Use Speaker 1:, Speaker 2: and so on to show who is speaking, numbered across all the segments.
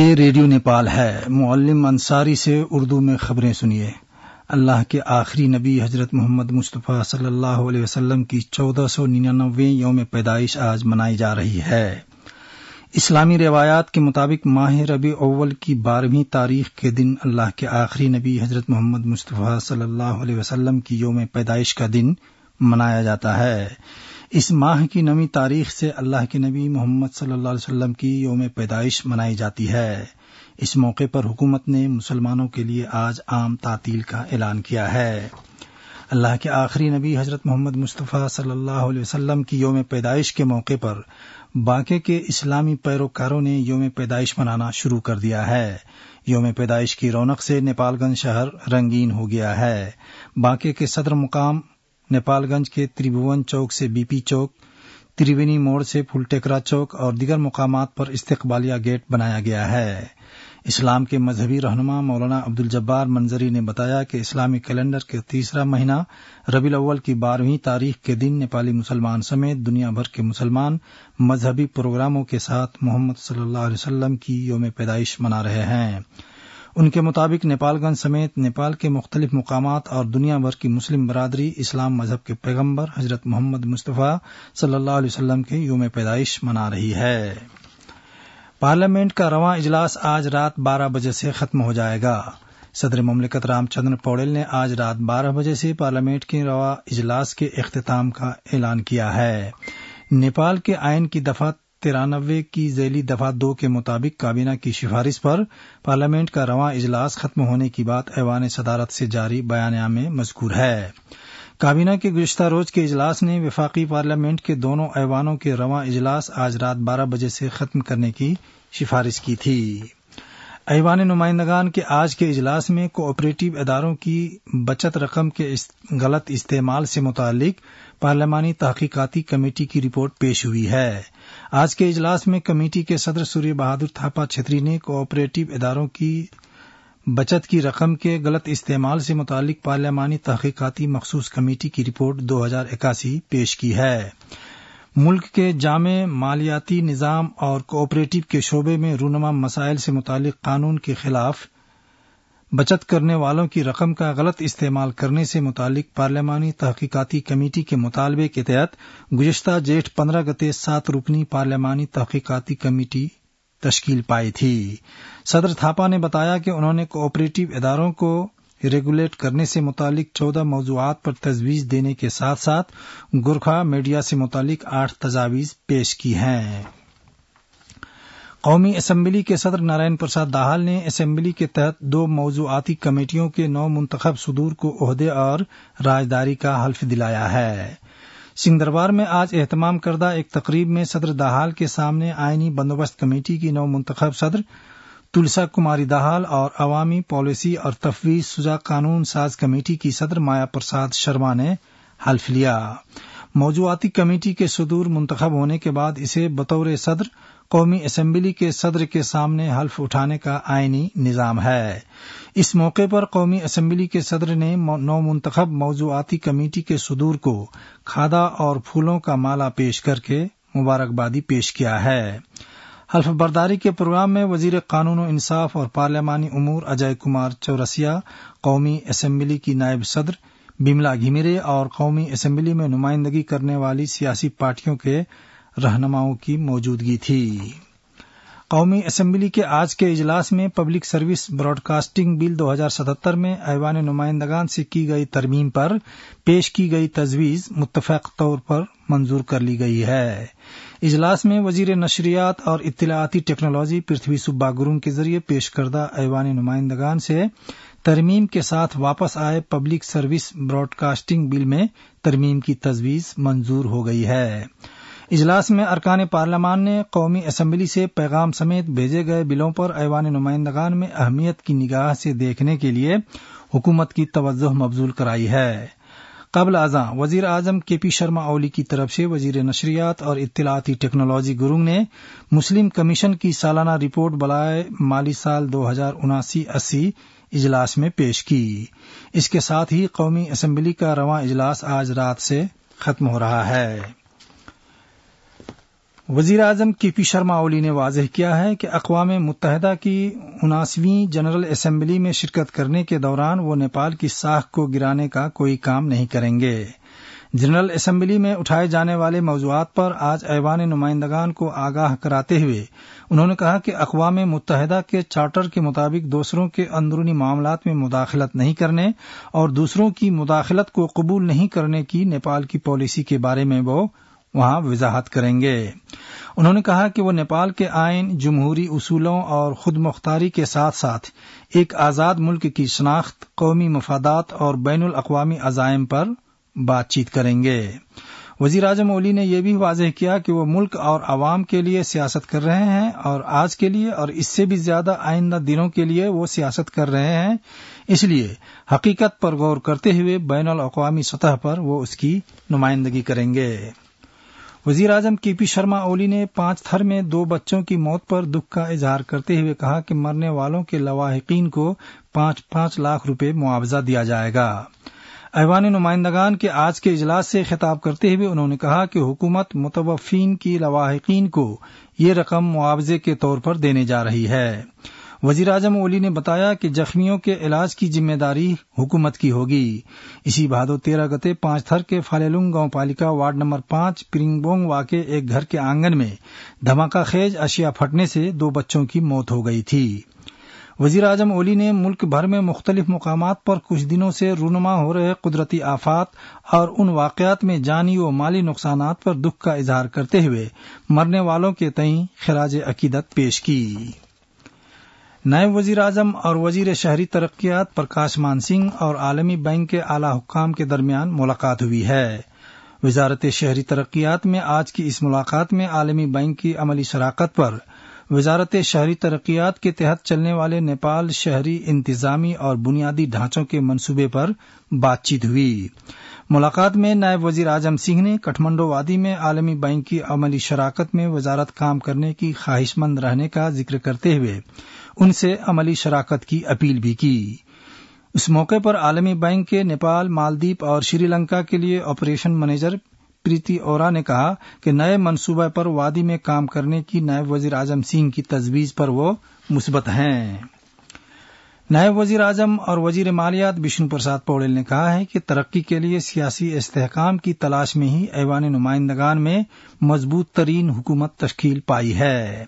Speaker 1: یہ ریڈیو نیپال ہے۔ معلم انصاری سے اردو میں خبریں سنیے۔ اللہ کے آخری نبی حضرت محمد مصطفیٰ صلی اللہ علیہ وسلم کی 1499ویں یوم پیدائش آج منائی جا رہی ہے۔ اسلامی روایات کے مطابق ماہ ربیع اول کی 12ویں تاریخ کے دن اللہ کے آخری نبی حضرت محمد مصطفیٰ صلی اللہ علیہ وسلم کی یوم پیدائش کا دن منایا جاتا ہے۔ اس ماہ کی 9ویں تاریخ سے اللہ کے نبی محمد صلی اللہ علیہ وسلم کی یوم پیدائش منائی جاتی ہے۔ اس موقع پر حکومت نے مسلمانوں کے لیے آج عام تعطیل کا اعلان کیا ہے۔ اللہ کے آخری نبی حضرت محمد مصطفیٰ صلی اللہ علیہ وسلم کی یوم پیدائش کے موقع پر باقی کے اسلامی پیروکاروں نے یوم پیدائش منانا شروع کر دیا ہے۔ یوم پیدائش کی رونق سے نیپال گنج شہر رنگین ہو گیا ہے۔ باقی کے صدر مقام نیپال گنج کے تریبھون چوک سے بی پی چوک، تریوینی موڑ سے پھول ٹیکرا چوک اور دیگر مقامات پر استقبالیہ گیٹ بنایا گیا ہے۔ اسلام کے مذہبی رہنما مولانا عبدالجبار منظری نے بتایا کہ اسلامی کیلنڈر کے تیسرا مہینہ ربیع الاول کی 12ویں تاریخ کے دن نیپالی مسلمان سمیت دنیا بھر کے مسلمان مذہبی پروگراموں کے ساتھ محمد صلی اللہ علیہ وسلم کی یوم پیدائش منا رہے ہیں۔ ان کے مطابق نیپال گنج سمیت نیپال کے مختلف مقامات اور دنیا بھر کی مسلم برادری اسلام مذہب کے پیغمبر حضرت محمد مصطفیٰ صلی اللہ علیہ وسلم کے یوم پیدائش منا رہی ہے۔ پارلیمنٹ کا رواں اجلاس آج رات 12 بجے سے ختم ہو جائے گا۔ صدر مملکت رام چندر پوڑیل نے آج رات 12 بجے سے پارلیمنٹ کے رواں اجلاس کے اختتام کا اعلان کیا ہے۔ نیپال کے آئین کی دفعہ 93 کی ذیلی دفعہ 2 کے مطابق کابینہ کی سفارش پر پارلیمنٹ کا رواں اجلاس ختم ہونے کی بات ایوان صدارت سے جاری بیانیہ میں مذکور ہے۔ کابینہ کے گزشتہ روز کے اجلاس نے وفاقی پارلیمنٹ کے دونوں ایوانوں کے رواں اجلاس آج رات 12 بجے سے ختم کرنے کی سفارش کی تھی۔ ایوان نمائندگان کے آج کے اجلاس میں کوآپریٹو اداروں کی بچت رقم کے غلط استعمال سے متعلق پارلیمانی تحقیقاتی کمیٹی کی رپورٹ پیش ہوئی ہے۔ آج کے اجلاس میں کمیٹی کے صدر سوریہ بہادر تھاپا چھتری نے کوآپریٹو اداروں کی بچت کی رقم کے غلط استعمال سے متعلق پارلیمانی تحقیقاتی مخصوص کمیٹی کی رپورٹ 2081 پیش کی ہے۔ ملک کے جامع مالیاتی نظام اور کوآپریٹو کے شعبے میں رونما مسائل سے متعلق قانون کے خلاف بچت کرنے والوں کی رقم کا غلط استعمال کرنے سے متعلق پارلیمانی تحقیقاتی کمیٹی کے مطالبے کے تحت گزشتہ جیٹھ 15 گتے 7 رکنی پارلیمانی تحقیقاتی کمیٹی تشکیل پائی تھی۔ صدر تھاپا نے بتایا کہ انہوں نے کوآپریٹو اداروں کو ریگولیٹ کرنے سے متعلق 14 موضوعات پر تجویز دینے کے ساتھ ساتھ گورکھا میڈیا سے متعلق 8 تجاویز پیش کی ہیں۔ قومی اسمبلی کے صدر نارائن پرساد داہل نے اسمبلی کے تحت 2 موضوعاتی کمیٹیوں کے نو منتخب صدور کو عہدے اور راجداری کا حلف دلایا ہے۔ سنگھ دربار میں آج اہتمام کردہ ایک تقریب میں صدر داہل کے سامنے آئینی بندوبست کمیٹی کی نو منتخب صدر تلسا کماری داہل اور عوامی پالیسی اور تفویض شدہ قانون ساز کمیٹی کی صدر مایا پرساد شرما نے حلف لیا۔ موضوعاتی کمیٹی کے صدور منتخب ہونے کے بعد اسے بطور صدر قومی اسمبلی کے صدر کے سامنے حلف اٹھانے کا آئینی نظام ہے۔ اس موقع پر قومی اسمبلی کے صدر نے نو منتخب موضوعاتی کمیٹی کے صدور کو کھادا اور پھولوں کا مالا پیش کر کے مبارکبادی پیش کیا ہے۔ حلف برداری کے پروگرام میں وزیر قانون و انصاف اور پارلیمانی امور اجے کمار چورسیا، قومی اسمبلی کی نائب صدر بملا گھیمیرے اور قومی اسمبلی میں نمائندگی کرنے والی سیاسی پارٹیوں کے رہنماؤں کی موجودگی تھی۔ قومی اسمبلی کے آج کے اجلاس میں public service broadcasting bill 2077 میں ایوان نمائندگان سے کی گئی ترمیم پر پیش کی گئی تجویز متفق طور پر منظور کر لی گئی ہے۔ اجلاس میں وزیر نشریات اور اطلاعاتی ٹیکنالوجی پرتھوی سبا گرونگ کے ذریعے پیش کردہ ایوان نمائندگان سے ترمیم کے ساتھ واپس آئے public service broadcasting bill میں ترمیم کی تجویز منظور ہو گئی ہے۔ اجلاس میں ارکان پارلیمان نے قومی اسمبلی سے پیغام سمیت بھیجے گئے بلوں پر ایوان نمائندگان میں اہمیت کی نگاہ سے دیکھنے کے لیے حکومت کی توجہ مبذول کرائی ہے۔ قبل ازاں وزیر اعظم کے پی شرما اولی کی طرف سے وزیر نشریات اور اطلاعاتی ٹیکنالوجی گرونگ نے مسلم کمیشن کی سالانہ رپورٹ بالائے مالی سال 2079-80 اجلاس میں پیش کی۔ اس کے ساتھ ہی قومی اسمبلی کا رواں اجلاس آج رات سے ختم ہو رہا ہے۔ وزیر اعظم کے پی شرما اولی نے واضح کیا ہے کہ اقوام متحدہ کی 79ویں جنرل اسمبلی میں شرکت کرنے کے دوران وہ نیپال کی ساکھ کو گرانے کا کوئی کام نہیں کریں گے۔ جنرل اسمبلی میں اٹھائے جانے والے موضوعات پر آج ایوان نمائندگان کو آگاہ کراتے ہوئے انہوں نے کہا کہ اقوام متحدہ کے چارٹر کے مطابق دوسروں کے اندرونی معاملات میں مداخلت نہیں کرنے اور دوسروں کی مداخلت کو قبول نہیں کرنے کی نیپال کی پالیسی کے بارے میں وہ وہاں وضاحت کریں گے۔ انہوں نے کہا کہ وہ نیپال کے آئین، جمہوری اصولوں اور خود مختاری کے ساتھ ساتھ ایک آزاد ملک کی شناخت، قومی مفادات اور بین الاقوامی عزائم پر بات چیت کریں گے۔ وزیر اعظم اولی نے یہ بھی واضح کیا کہ وہ ملک اور عوام کے لیے سیاست کر رہے ہیں اور آج کے لیے اور اس سے بھی زیادہ آئندہ دنوں کے لیے وہ سیاست کر رہے ہیں، اس لیے حقیقت پر غور کرتے ہوئے بین الاقوامی سطح پر وہ اس کی نمائندگی کریں گے۔ وزیر اعظم کے پی شرما اولی نے 5 تھر میں 2 بچوں کی موت پر دکھ کا اظہار کرتے ہوئے کہا کہ مرنے والوں کے لواحقین کو 5 لاکھ روپے معاوضہ دیا جائے گا۔ ایوان نمائندگان کے آج کے اجلاس سے خطاب کرتے ہوئے انہوں نے کہا کہ حکومت متوفین کی لواحقین کو یہ رقم معاوضے کے طور پر دینے جا رہی ہے۔ وزیر اعظم اولی نے بتایا کہ زخمیوں کے علاج کی ذمہ داری حکومت کی ہوگی۔ اسی بھادو 13 گتے 5 تھر کے فالیلونگ گاؤں پالیکا وارڈ نمبر 5 پرنگبونگ واقع ایک گھر کے آنگن میں دھماکہ خیز اشیاء پھٹنے سے 2 بچوں کی موت ہو گئی تھی۔ وزیر اعظم اولی نے ملک بھر میں مختلف مقامات پر کچھ دنوں سے رونما ہو رہے قدرتی آفات اور ان واقعات میں جانی و مالی نقصانات پر دکھ کا اظہار کرتے ہوئے مرنے والوں کے تئیں خراج عقیدت پیش کی۔ نائب وزیر اعظم اور وزیر شہری ترقیات پرکاش مان سنگھ اور عالمی بینک کے اعلی حکام کے درمیان ملاقات ہوئی ہے۔ وزارت شہری ترقیات میں آج کی اس ملاقات میں عالمی بینک کی عملی شراکت پر وزارت شہری ترقیات کے تحت چلنے والے نیپال شہری انتظامی اور بنیادی ڈھانچوں کے منصوبے پر بات چیت ہوئی۔ ملاقات میں نائب وزیر اعظم سنگھ نے کٹھمنڈو وادی میں عالمی بینک کی عملی شراکت میں وزارت کام کرنے کی خواہش مند رہنے کا ذکر کرتے ہوئے ان سے عملی شراکت کی اپیل بھی کی۔ اس موقع پر عالمی بینک کے نیپال، مالدیپ اور شری لنکا کے لیے آپریشن مینیجر پریتی اورا نے کہا کہ نئے منصوبے پر وادی میں کام کرنے کی نائب وزیر اعظم سنگھ کی تجویز پر وہ مثبت ہیں۔ نائب وزیر اعظم اور وزیر مالیات بشنو پرساد پوڑیل نے کہا ہے کہ ترقی کے لیے سیاسی استحکام کی تلاش میں ہی ایوان نمائندگان میں مضبوط ترین حکومت تشکیل پائی ہے۔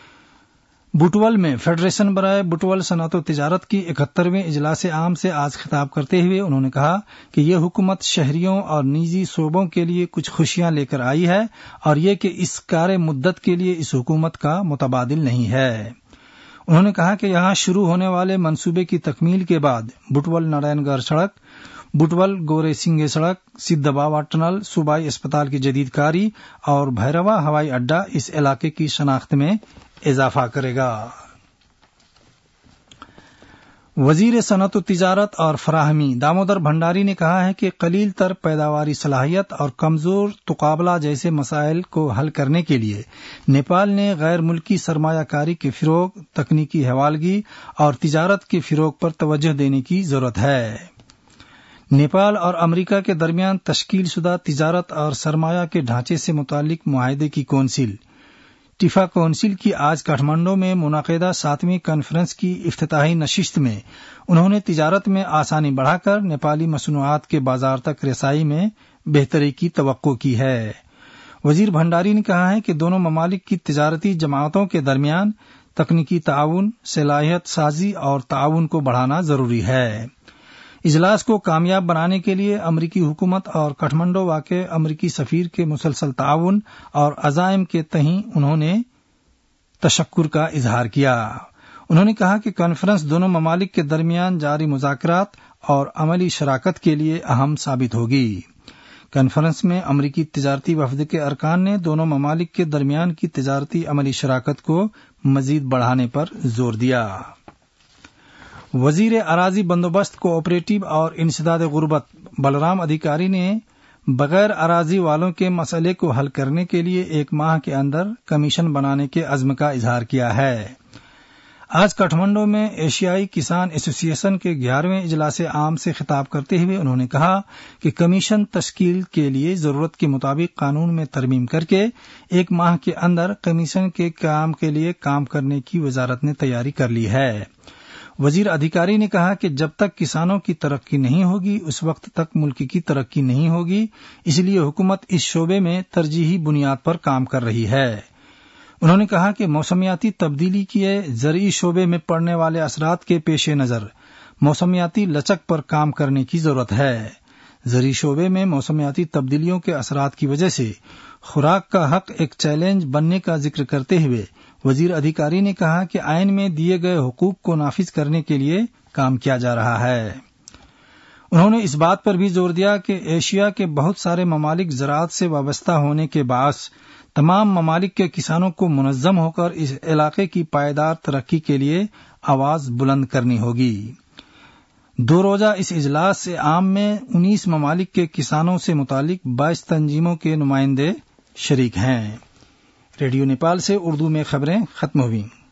Speaker 1: بوٹول میں فیڈریشن برائے بوٹول صنعت و تجارت کی 71ویں اجلاس عام سے آج خطاب کرتے ہوئے انہوں نے کہا کہ یہ حکومت شہریوں اور نجی شعبوں کے لیے کچھ خوشیاں لے کر آئی ہے اور یہ کہ اس کار مدت کے لیے اس حکومت کا متبادل نہیں ہے۔ انہوں نے کہا کہ یہاں شروع ہونے والے منصوبے کی تکمیل کے بعد بوٹول نارائن گڑھ سڑک، بوٹول گورے سنگے سڑک، سدھباوا ٹنل، صوبائی اسپتال کی جدید کاری اور بھیروا ہوائی اڈہ اس علاقے کی شناخت میں اضافہ کرے گا۔ وزیر صنعت و تجارت اور فراہمی دامودر بھنڈاری نے کہا ہے کہ قلیل تر پیداواری صلاحیت اور کمزور تقابلہ جیسے مسائل کو حل کرنے کے لیے نیپال نے غیر ملکی سرمایہ کاری کے فروغ، تکنیکی حوالگی اور تجارت کے فروغ پر توجہ دینے کی ضرورت ہے۔ نیپال اور امریکہ کے درمیان تشکیل شدہ تجارت اور سرمایہ کے ڈھانچے سے متعلق معاہدے کی کونسل ٹیفا کونسل کی آج کاٹھمنڈو میں منعقدہ 7ویں کانفرنس کی افتتاحی نشست میں انہوں نے تجارت میں آسانی بڑھا کر نیپالی مصنوعات کے بازار تک رسائی میں بہتری کی توقع کی ہے۔ وزیر بھنڈاری نے کہا ہے کہ دونوں ممالک کی تجارتی جماعتوں کے درمیان تکنیکی تعاون، صلاحیت سازی اور تعاون کو بڑھانا ضروری ہے۔ اجلاس کو کامیاب بنانے کے لیے امریکی حکومت اور کٹھمنڈو واقع امریکی سفیر کے مسلسل تعاون اور عزائم کے تئیں انہوں نے تشکر کا اظہار کیا۔ انہوں نے کہا کہ کانفرنس دونوں ممالک کے درمیان جاری مذاکرات اور عملی شراکت کے لیے اہم ثابت ہوگی۔ کانفرنس میں امریکی تجارتی وفد کے ارکان نے دونوں ممالک کے درمیان کی تجارتی عملی شراکت کو مزید بڑھانے پر زور دیا۔ وزیر اراضی بندوبست کوآپریٹو اور انسداد غربت بلرام ادھیکاری نے بغیر اراضی والوں کے مسئلے کو حل کرنے کے لیے 1 ماہ کے اندر کمیشن بنانے کے عزم کا اظہار کیا ہے۔ آج کاٹھمنڈو میں ایشیائی کسان ایسوسی ایشن کے 11ویں اجلاس عام سے خطاب کرتے ہوئے انہوں نے کہا کہ کمیشن تشکیل کے لیے ضرورت کے مطابق قانون میں ترمیم کر کے 1 ماہ کے اندر کمیشن کے کام کے لیے کام کرنے کی وزارت نے تیاری کر لی ہے۔ وزیر ادھیکاری نے کہا کہ جب تک کسانوں کی ترقی نہیں ہوگی اس وقت تک ملک کی ترقی نہیں ہوگی، اس لیے حکومت اس شعبے میں ترجیحی بنیاد پر کام کر رہی ہے۔ انہوں نے کہا کہ موسمیاتی تبدیلی کے زرعی شعبے میں پڑنے والے اثرات کے پیش نظر موسمیاتی لچک پر کام کرنے کی ضرورت ہے۔ زرعی شعبے میں موسمیاتی تبدیلیوں کے اثرات کی وجہ سے خوراک کا حق ایک چیلنج بننے کا ذکر کرتے ہوئے وزیر ادھیکاری نے کہا کہ آئین میں دیے گئے حقوق کو نافذ کرنے کے لیے کام کیا جا رہا ہے۔ انہوں نے اس بات پر بھی زور دیا کہ ایشیا کے بہت سارے ممالک زراعت سے وابستہ ہونے کے باعث تمام ممالک کے کسانوں کو منظم ہو کر اس علاقے کی پائیدار ترقی کے لیے آواز بلند کرنی ہوگی۔ 2 روزہ اس اجلاس عام میں 19 ممالک کے کسانوں سے متعلق 22 تنظیموں کے نمائندے شریک ہیں۔ ریڈیو نیپال سے اردو میں خبریں ختم ہوئیں۔